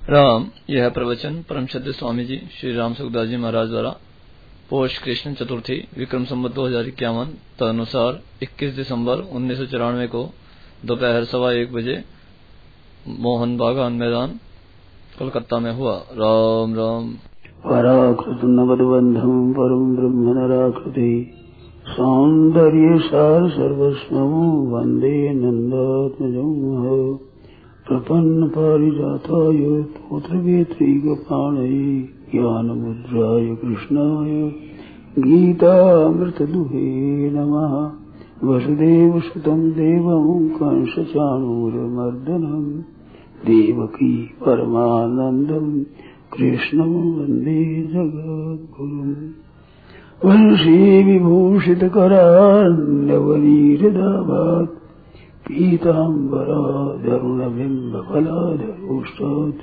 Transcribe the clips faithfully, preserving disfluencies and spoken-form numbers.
राम। यह प्रवचन परम श्रद्धेय स्वामी जी श्री राम सुखदास जी महाराज द्वारा पोष कृष्ण चतुर्थी विक्रम संवत दो हजार इक्यावन तदनुसार इक्कीस दिसंबर उन्नीस सौ चौरानवे को दोपहर सवा एक बजे मोहन बागान मैदान कोलकाता में हुआ। राम राम। पराकृत नवदबंधम परम ब्रह्म नराकृति सौंदर्य सार सर्वस्वं वंदे नंदात्मजं प्रपन्न पारिजाताय तोत्रवेत्रैकपाणये ज्ञानमुद्राय कृष्णाय गीतामृतदुहे नमः। वसुदेवसुतं देवं कंसचाणूरमर्दनं देवकी परमानन्दं कृष्णं वन्दे जगद्गुरुम्। वंशी विभूषितकरान्नवनीरदाभात् पीताम्बराधरुणबिम्बफलाधरोष्टात्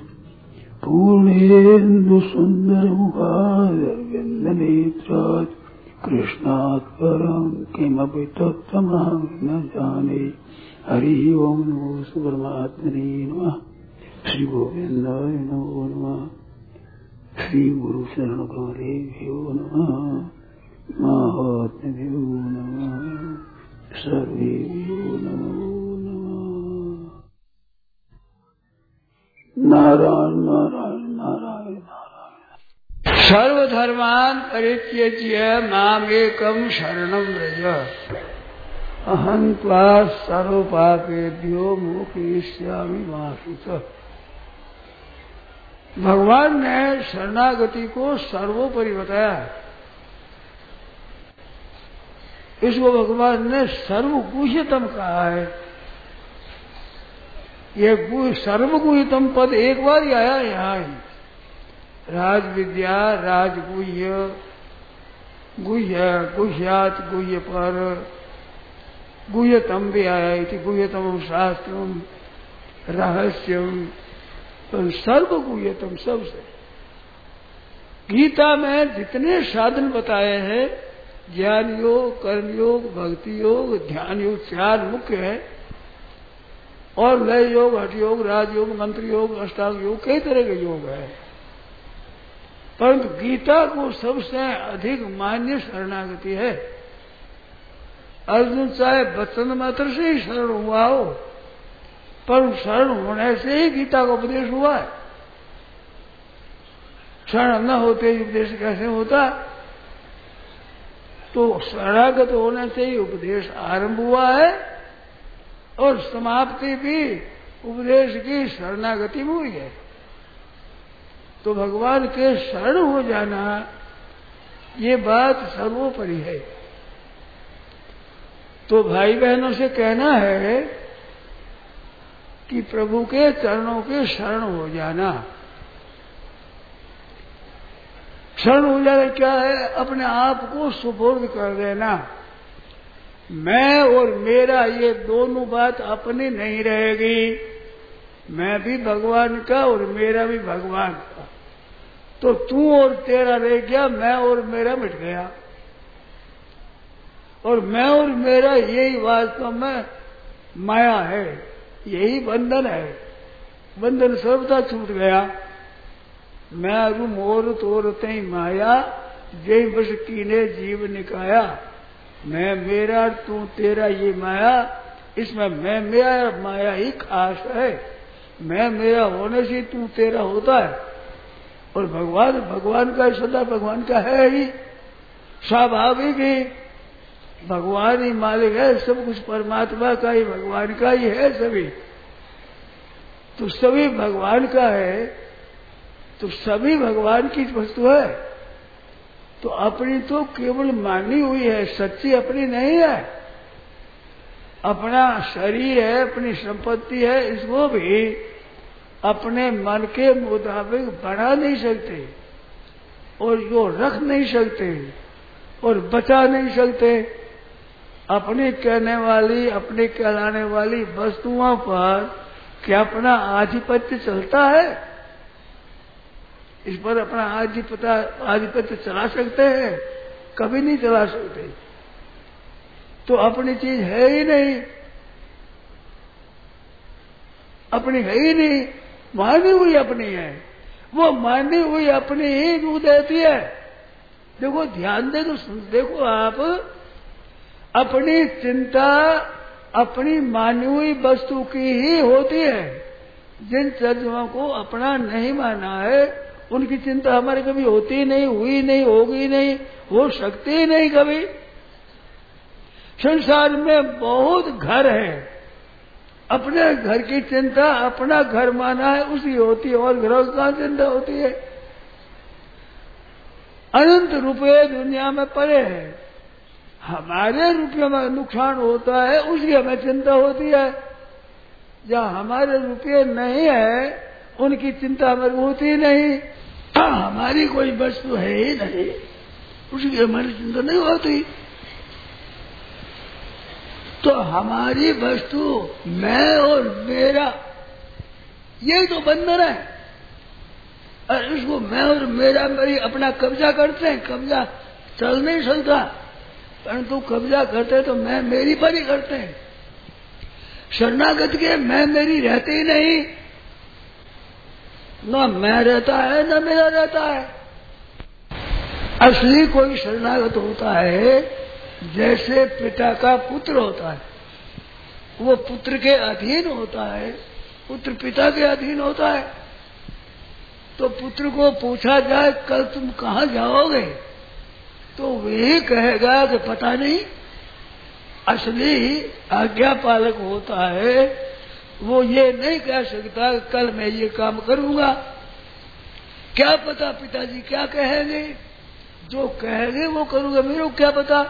पूर्णेन्दुसुन्दरमुखादरविन्दनेत्रात् कृष्णात् परं किमपि तत्त्वमहं न जाने। हरि ओं नमो परमात्मने नमः। श्री गोविन्दाय नमो नमः। श्री गुरु शरणकमलेभ्यो नमः। महात्म्यभ्यो नमः। सर्वेभ्यो नमो नमः। नारायण नारायण नारायण नारायण। सर्वधर्मान् परित्यज्य मामेकं शरणं व्रज अहं त्वा सर्वपापेभ्यो मोक्षयिष्यामि मा शुचः। भगवान ने शरणागति को सर्वोपरि बताया। इसको भगवान ने सर्वगुह्यतम कहा है। ये सर्वगुह्यतम पद एक बार ही आया यहाँ ही। राज विद्या, राजगुह्य, गुह्य, गुह्यात, गुह्य पर, गुह्यतम भी आया। इति गुह्यतम शास्त्रम रहस्यम, तो सर्वगुह्यतम सबसे। गीता में जितने साधन बताए हैं, ज्ञान योग, कर्म योग, भक्ति योग, ध्यान योग, चार मुख्य है। और लय योग, हठ योग, राजयोग, मंत्र योग, अष्टांग योग, कई तरह के योग है। परंतु गीता को सबसे अधिक मान्य शरणागति है। अर्जुन चाहे वचन मात्र से ही शरण हुआ हो, पर शरण होने से ही गीता का उपदेश हुआ है। शरण न होते उपदेश कैसे होता? तो शरणागत होने से ही उपदेश आरंभ हुआ है और समाप्ति भी उपदेश की शरणागति में हुई है। तो भगवान के शरण हो जाना ये बात सर्वोपरि है। तो भाई बहनों से कहना है कि प्रभु के चरणों के शरण हो जाना। शरण हो जाना क्या है? अपने आप को सुपुर्द कर देना। मैं और मेरा ये दोनों बात अपनी नहीं रहेगी। मैं भी भगवान का और मेरा भी भगवान का। तो तू और तेरा रह गया, मैं और मेरा मिट गया। और मैं और मेरा यही वास्तव में माया है, यही बंधन है। बंधन सर्वथा छूट गया। मैं रु मोर तोर तई माया, जय बस कीने जीव निकाया। मैं मेरा तू तेरा ये माया, इसमें मैं मेरा माया ही खास है। मैं मेरा होने से तू तेरा होता है। और भगवान भगवान का सदा भगवान का है ही, स्वाभाविक ही। भगवान ही मालिक है, सब कुछ परमात्मा का ही, भगवान का ही है सभी। तो सभी भगवान का है, तो सभी भगवान की वस्तु है। तो अपनी तो केवल मानी हुई है, सच्ची अपनी नहीं है। अपना शरीर है, अपनी संपत्ति है, इसको भी अपने मन के मुताबिक बढ़ा नहीं सकते और जो रख नहीं सकते और बचा नहीं सकते। अपनी कहने वाली, अपने कहलाने वाली वस्तुओं पर क्या अपना आधिपत्य चलता है? इस पर अपना आधिपत्य आधिपत्य चला सकते हैं? कभी नहीं चला सकते। तो अपनी चीज है ही नहीं, अपनी है ही नहीं। मानी हुई अपनी है, वो मानी हुई अपनी ही दुख देती है। देखो ध्यान दे तो देखो आप, अपनी चिंता अपनी मानी हुई वस्तु की ही होती है। जिन सज्जनों को अपना नहीं माना है उनकी चिंता हमारे कभी होती नहीं, हुई नहीं, होगी नहीं, हो सकती ही नहीं कभी। संसार में बहुत घर है, अपने घर की चिंता अपना घर माना है उसी होती है, और घरों की कहाँ चिंता होती है। अनंत रुपये दुनिया में पड़े हैं, हमारे रुपये में नुकसान होता है उसकी हमें चिंता होती है। जहाँ हमारे रुपये नहीं है उनकी चिंता हमें होती नहीं। हमारी कोई वस्तु है ही नहीं उसकी हमारी चिंता नहीं होती। तो हमारी वस्तु मैं और मेरा ये तो बंधन है, और इसको मैं और मेरा मेरी अपना कब्जा करते हैं। कब्जा चल नहीं सकता, परंतु कब्जा करते तो मैं मेरी पर ही करते हैं। शरणागत के मैं मेरी रहते ही नहीं, न मैं रहता है न मेरा रहता है। असली कोई शरणागत होता है जैसे पिता का पुत्र होता है, वो पुत्र के अधीन होता है, पुत्र पिता के अधीन होता है। तो पुत्र को पूछा जाए कल तुम कहाँ जाओगे, तो वही कहेगा कि पता नहीं। असली आज्ञा पालक होता है वो ये नहीं कह सकता कि कल मैं ये काम करूंगा। क्या पता पिताजी क्या कहेंगे, जो कहेंगे वो करूंगा, मेरे को क्या पता।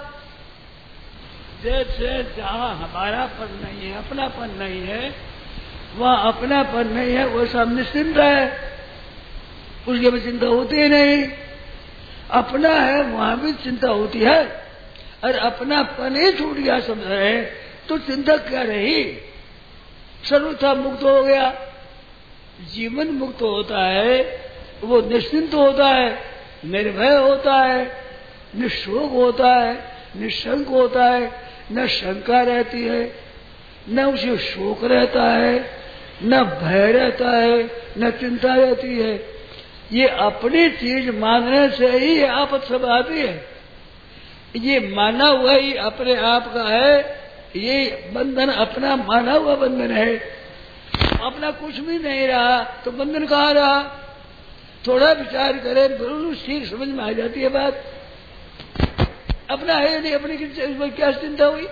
जैसे जहाँ हमारापन नहीं है, अपनापन नहीं है, वहाँ अपनापन नहीं है, वो सब निश्चिंत है, उसकी भी चिंता होती ही नहीं। अपना है वहाँ भी चिंता होती है, और अपनापन ही छूट गया समझ रहे तो चिंता क्या रही। सर्वथा मुक्त हो गया, जीवन मुक्त होता है, वो निश्चिंत होता है, निर्भय होता है, निशोक होता है, निशंक होता है, न शंका रहती है, न उसे शोक रहता है, न भय रहता है, न चिंता रहती है। ये अपनी चीज मानने से ही ये आपत सब आती है। ये माना हुआ ही अपने आप का है, ये बंधन अपना माना हुआ बंधन है। अपना कुछ भी नहीं रहा तो बंधन कहाँ रहा। थोड़ा विचार करें बिल्कुल ठीक समझ में आ जाती है बात। अपना है नहीं, अपनी क्या चिंता हुई।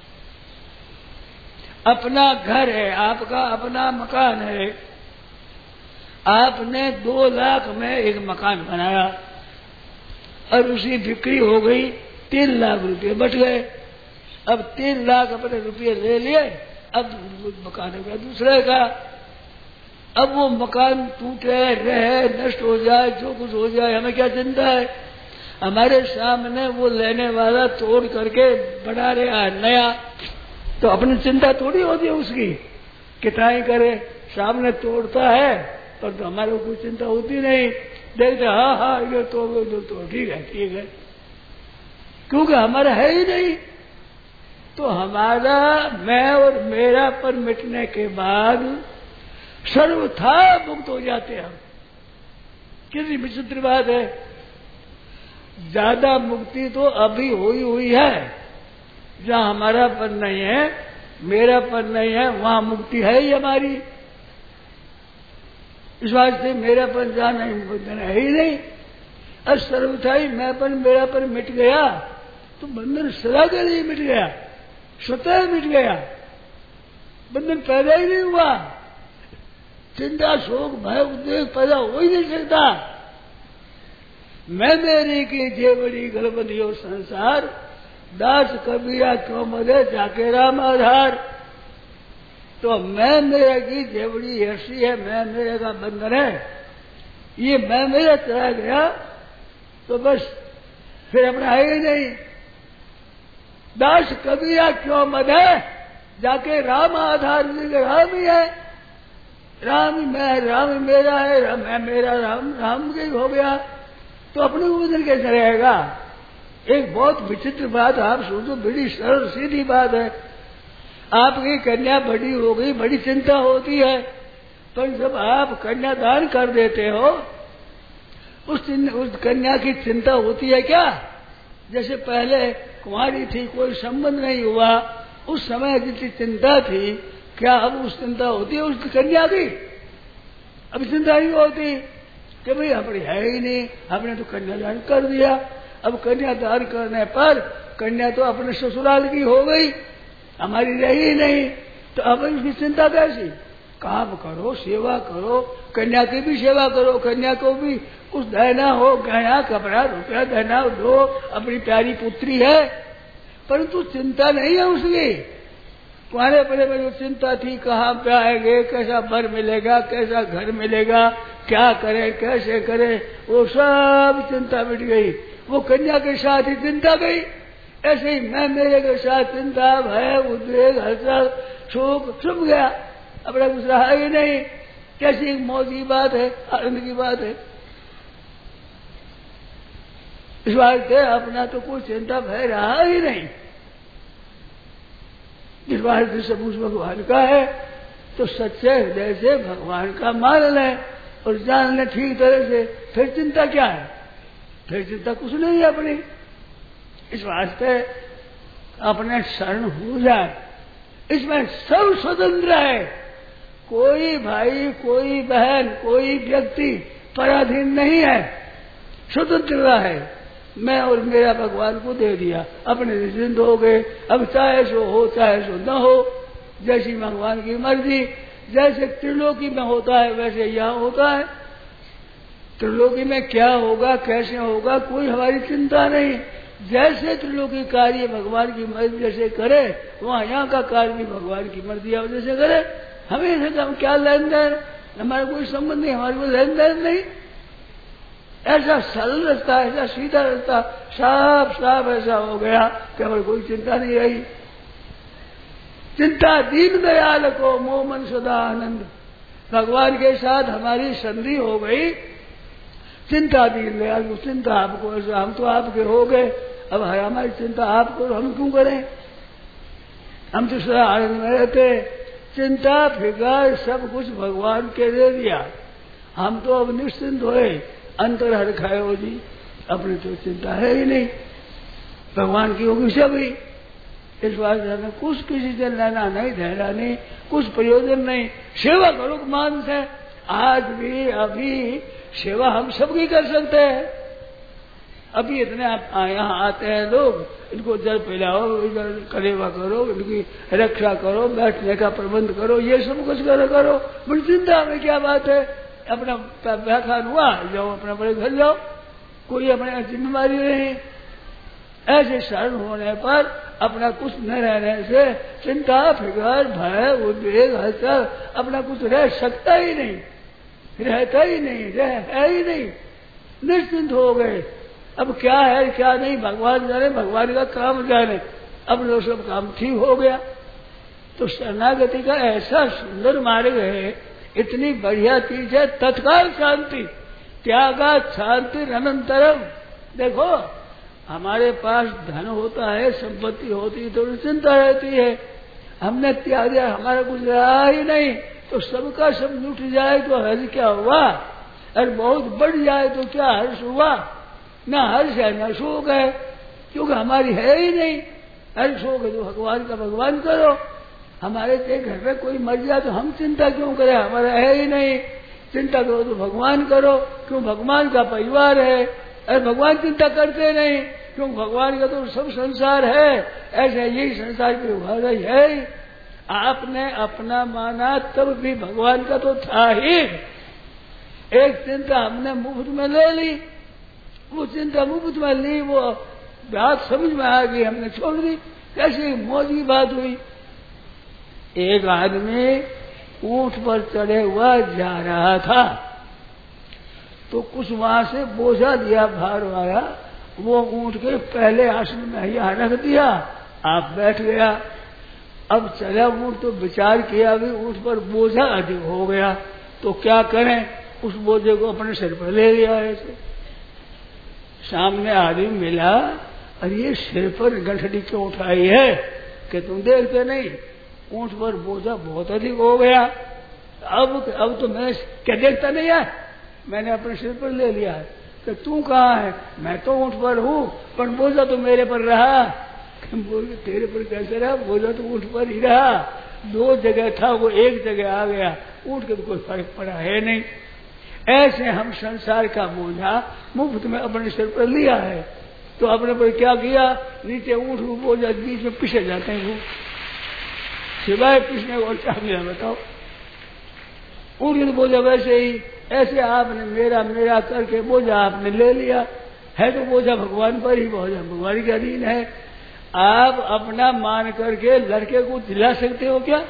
अपना घर है, आपका अपना मकान है, आपने दो लाख में एक मकान बनाया और उसकी बिक्री हो गई तीन लाख रुपए बच गए। अब तीन लाख अपने रुपये ले लिए, अब मकान हो गया दूसरे का। अब वो मकान टूटे रहे नष्ट हो जाए जो कुछ हो जाए हमें क्या चिंता है। हमारे सामने वो लेने वाला तोड़ करके बना रहा है नया, तो अपनी चिंता थोड़ी होती है उसकी, कितना ही करे सामने तोड़ता है पर तो हमारे को कोई चिंता होती नहीं। देखते हाँ हाँ ये तोड़ दो तो ठीक है ठीक है, क्योंकि हमारा है ही नहीं। तो हमारा मैं और मेरा पर मिटने के बाद सर्वथा मुक्त हो जाते हैं हम। कितनी विचित्र बात है। ज्यादा मुक्ति तो अभी हुई हुई है, जहाँ हमारा पर नहीं है, मेरा पर नहीं है, वहां मुक्ति है ही हमारी। इस वास्ते मेरा पर जहाँ नहीं है ही नहीं, और सर्वथा ही मैं पर मेरा पर मिट गया तो बंधन सदा के लिए मिट गया, स्वतः मिट गया, बंधन पैदा ही नहीं हुआ। चिंता शोक भय उद्वेग पैदा हो ही नहीं सकता। मैं मेरी की जेवड़ी गलबंदियों संसार, दास कबीरा क्यों मदे जाके राम आधार। तो मैं मेरे की जेवड़ी ऐसी है, मैं मेरे का बंधन है, ये मैं मेरा चला गया तो बस फिर अपना है ही नहीं। दास कबीरा क्यों मदे जाके राम आधार, राम ही है, राम मैं, राम मेरा है, राम मैं मेरा, राम राम के हो गया तो अपने को बदल कैसे रहेगा। एक बहुत विचित्र बात आप सोचो, बड़ी सरल सीधी बात है। आपकी कन्या बड़ी हो गई, बड़ी चिंता होती है, पर जब आप कन्यादान कर देते हो, उस उस कन्या की चिंता होती है क्या? जैसे पहले कुंवारी थी, कोई संबंध नहीं हुआ, उस समय जितनी चिंता थी, क्या अब उस चिंता होती है उसकी कन्या की? अब चिंता नहीं होती कि भाई अपनी है ही नहीं, हमने तो कन्यादान कर दिया। अब कन्यादान करने पर कन्या तो अपने ससुराल की हो गई, हमारी रही नहीं, तो अब इसकी चिंता कैसी? काम करो, सेवा करो, कन्या की भी सेवा करो, कन्या को भी कुछ देना हो, गहना कपड़ा रुपया देना दो, अपनी प्यारी पुत्री है, परंतु चिंता नहीं है उसकी। तुम्हारे पहले में जो चिंता थी, कहाँ पे आएंगे, कैसा बर मिलेगा, कैसा घर मिलेगा, क्या करे, कैसे करे, वो सब चिंता मिट गई। वो कन्या के साथ ही चिंता गई। ऐसे ही मैं मेरे के साथ चिंता, भय, उद्वेग, हर्षल, शोक सब गया, अपना कुछ रहा ही नहीं। कैसी मौज की बात है, आनंद की बात है। इस बात से अपना तो कोई चिंता भय रहा ही नहीं। इस बात से सब उस भगवान का है, तो सच्चे हृदय से भगवान का मान लें और जान लें ठीक तरह से, फिर चिंता क्या है? फिर चिंता कुछ नहीं है अपनी। इस वास्ते अपने शरण हो जाए, इसमें सब स्वतंत्र है। कोई भाई, कोई बहन, कोई व्यक्ति पराधीन नहीं है, स्वतंत्रता है। मैं और मेरा भगवान को दे दिया, अपने जिंद हो गए। अब चाहे सो हो, चाहे सो न हो, जैसी भगवान की मर्जी। जैसे त्रिलोकी में होता है वैसे यहाँ होता है। त्रिलोकी में क्या होगा, कैसे होगा, कोई हमारी चिंता नहीं। जैसे त्रिलोकी कार्य भगवान की मर्जी जैसे करे, वहाँ यहाँ का कार्य भी भगवान की मर्जी जैसे करे। हमें हम क्या लेन देन, हमारा कोई संबंध नहीं, हमारे कोई लेन देन नहीं। ऐसा सरल रास्ता, ऐसा सीधा रास्ता, साफ साफ ऐसा हो गया कि हमारी कोई चिंता नहीं रही। चिंता दीन दयाल को मोह मन सदा आनंद। भगवान के साथ हमारी संधि हो गई। चिंता दीन दयाल को, चिंता आपको, ऐसा हम तो आपके हो गए, अब हमारी चिंता आपको, हम क्यों करें? हम तो सदा आनंद में रहते। चिंता फिकर सब कुछ भगवान के दे दिया, हम तो अब निश्चिंत हुए। अंतर हर खाए हो जी, अपनी तो चिंता है ही नहीं, भगवान की होगी सभी। इस बात में कुछ किसी से लेना नहीं, देना नहीं, कुछ प्रयोजन नहीं। सेवा करो मान से। आज भी अभी सेवा हम सबकी कर सकते हैं। अभी इतने आप यहाँ आते हैं लोग, इनको जल पिलाओ, इधर कलेवा करो, इनकी रक्षा करो, बैठने का प्रबंध करो, ये सब कुछ करो करो बड़ी चिंता में क्या बात है? अपना व्याख्यान हुआ, जाओ अपना बड़े घर जाओ, कोई अपने जिम्मेवारी नहीं। ऐसे शरण होने पर अपना कुछ न रहने से चिंता फिकर भय उद्वेग हर्षल अपना कुछ रह सकता ही नहीं, रहता ही नहीं, रह है ही नहीं। निश्चिंत हो गए। अब क्या है क्या नहीं भगवान जाने, भगवान का काम जाने। अब जो सब काम ठीक हो गया। तो शरणागति का ऐसा सुंदर मार्ग है, इतनी बढ़िया चीज है। तत्काल शांति, त्यागा शांति अनंतरम। देखो हमारे पास धन होता है, संपत्ति होती है तो चिंता रहती है। हमने त्याग दिया, हमारा कुछ रहा ही नहीं, तो सबका सब लूट जाए तो हर्ष क्या हुआ? और बहुत बढ़ जाए तो क्या हर्ष हुआ? न हर्ष है न शोक है, क्योंकि हमारी है ही नहीं। हर्ष शोक है तो भगवान का भगवान करो। हमारे घर में कोई मर जाए तो हम चिंता क्यों करें? हमारा है ही नहीं। चिंता करो तो भगवान करो, क्यों भगवान का परिवार है। अरे भगवान चिंता करते नहीं, क्यों भगवान का तो सब संसार है। ऐसे यही संसार की व्यवहार है। आपने अपना माना तब भी भगवान का तो था ही। एक चिंता हमने मुफ्त में ले ली, वो चिंता मुफ्त में ली, वो बात समझ में आ गई, हमने छोड़ दी। कैसी मौज की बात हुई। एक आदमी ऊंट पर चढ़े हुआ जा रहा था, तो कुछ वहां से बोझा दिया भार वाला, वो ऊंट के पहले आसन में यहाँ रख दिया, आप बैठ गया। अब चला ऊंट तो विचार किया भी ऊंट पर बोझा अधिक हो गया, तो क्या करें? उस बोझे को अपने सिर पर ले लिया। ऐसे सामने आदमी मिला, और ये सिर पर गठड़ी क्यों उठाई है कि तुम देखते नहीं ऊंट पर बोझा बहुत अधिक हो गया। अब अब तो मैं क्या देखता नहीं है, मैंने अपने सिर पर ले लिया है। तो तू कहाँ है? मैं तो ऊँट पर हूँ, पर बोझा तो मेरे पर रहा। बोल तेरे पर कैसे रहा? बोझा तो ऊँट पर ही रहा। दो जगह था, वो एक जगह आ गया, ऊँट के तो कोई फर्क पड़ा है नहीं। ऐसे हम संसार का बोझा मुफ्त में अपने सिर पर लिया है, तो अपने पर क्या किया? नीचे ऊँट बोझा बीच में पिसे जाते हैं, वो सिवाय पिसने और क्या मिला बताओ? ऊँट तो बोझा वैसे ही, ऐसे आपने मेरा मेरा करके बोझा आपने ले लिया है, तो बोझा भगवान पर ही, बोझा भगवान के अधीन है। आप अपना मान करके लड़के को दिला सकते हो क्या?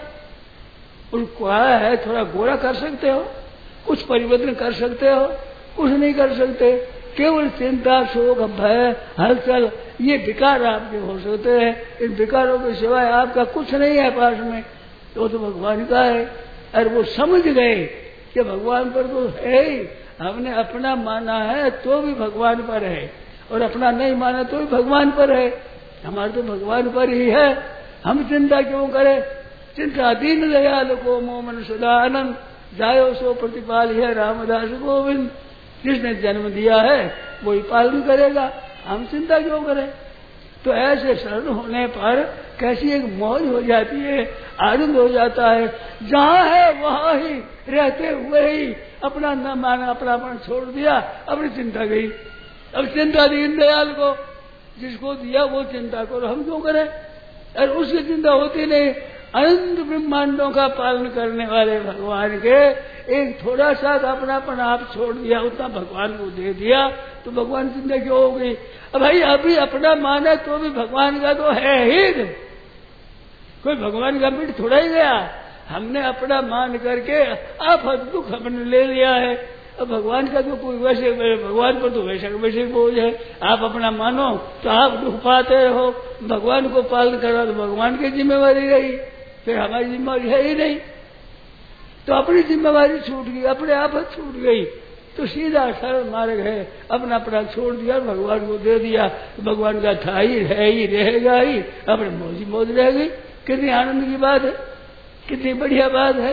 उनको है थोड़ा गोरा कर सकते हो, कुछ परिवर्तन कर सकते हो? कुछ नहीं कर सकते। केवल चिंता, शोक, भय, हलचल, ये विकार आपके हो सकते हैं। इन विकारों के सिवाय आपका कुछ नहीं है पास में, तो तो भगवान का है। और वो समझ गए कि भगवान पर तो है ही, हमने अपना माना है तो भी भगवान पर है, और अपना नहीं माना तो भी भगवान पर है। हमारे तो भगवान पर ही है, हम चिंता क्यों करें? चिंता दीन दयाल को मोमन सदा आनंद, जायो सो प्रतिपाल है रामदास गोविंद। जिसने जन्म दिया है वही पालन करेगा, हम चिंता क्यों करें? तो ऐसे शरण होने पर कैसी एक मौज हो जाती है, आनंद हो जाता है। जहाँ है वहाँ ही रहते हुए ही अपना न माना, अपनापन छोड़ दिया, अपनी चिंता गई। अब चिंता दीन दयाल को, जिसको दिया वो चिंता करो, हम क्यों करें? और उसकी चिंता होती नहीं। अनंत ब्रह्मांडों का पालन करने वाले भगवान के एक थोड़ा सा अपनापन आप छोड़ दिया, उतना भगवान को दे दिया, तो भगवान की चिंता क्यों हो गई? अब भाई अभी अपना माना तो भी भगवान का तो है ही, कोई भगवान का मिट थोड़ा ही गया। हमने अपना मान करके आप दुख हमने ले लिया है। अब भगवान का तो कोई वैसे, भगवान पर तो वैसे वैसे बोझ है। आप अपना मानो तो आप दुख पाते हो, भगवान को पालन करो तो भगवान की जिम्मेवारी रही, फिर हमारी जिम्मेवारी है ही नहीं। तो अपनी जिम्मेवारी छूट गई, अपने आप छूट गई, तो सीधा सरल मार्ग है, अपना अपना छोड़ दिया, भगवान को दे दिया, भगवान का था ही, है ही, रहेगा ही, अपने मौज मौज रह गई। कितनी आनंद की बात है, कितनी बढ़िया बात है,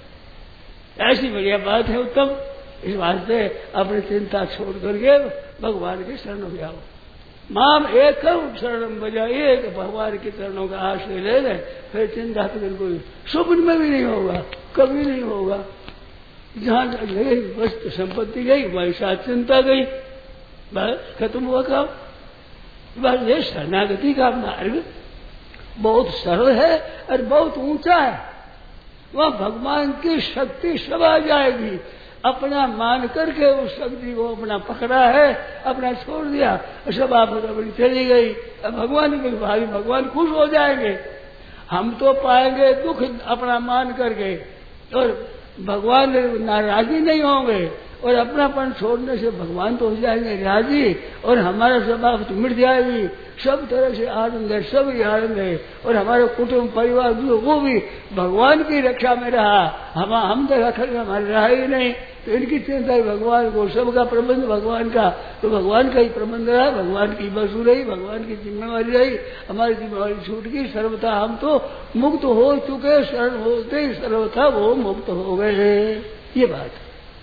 ऐसी बढ़िया बात है उत्तम। इस वास्ते अपनी चिंता छोड़ करके भगवान की शरण हो जाओ। माम एक शरण बजा, एक भगवान की चरणों का आश्रय ले ले, फिर चिंता तो बिल्कुल स्वप्न में भी नहीं होगा, कभी नहीं होगा। जहाँ गई वस्तु संपत्ति गई, वही साथ चिंता गई, बस खत्म हुआ काम। बस ये शरणागति का मार्ग बहुत सरल है और बहुत ऊंचा है। वह भगवान की शक्ति सब आ जाएगी। अपना मान करके उस शक्ति को अपना पकड़ा है, अपना छोड़ दिया, सब आप अपनी चली गई। अब भगवान के भाई भगवान खुश हो जाएंगे। हम तो पाएंगे दुख अपना मान करके, और भगवान नाराजी नहीं होंगे, और अपनापन छोड़ने से भगवान तो हो जाएंगे राजी, और हमारा स्वभाव तो मिट जाएगी। सब तरह से आनंद है, सब ही आनंद है, और हमारे कुटुंब परिवार जो वो भी भगवान की रक्षा में रहा, हम हम तो रखा हमारे रहा ही नहीं। तो इनकी चिंता भगवान को, सबका प्रबंध भगवान का, तो भगवान का ही प्रबंध रहा, भगवान की वसू रही, भगवान की जिम्मेवारी रही, हमारी जिम्मेवारी छूट गई। सर्वथा हम तो मुक्त हो चुके, शरण होते ही सर्वथा वो मुक्त हो गए। ये बात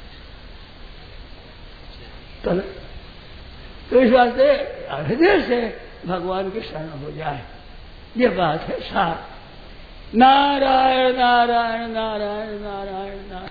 तो इस वास्ते हृदय से भगवान की शरण हो जाए, ये बात है सार। नारायण नारायण नारायण नारायण नारायण।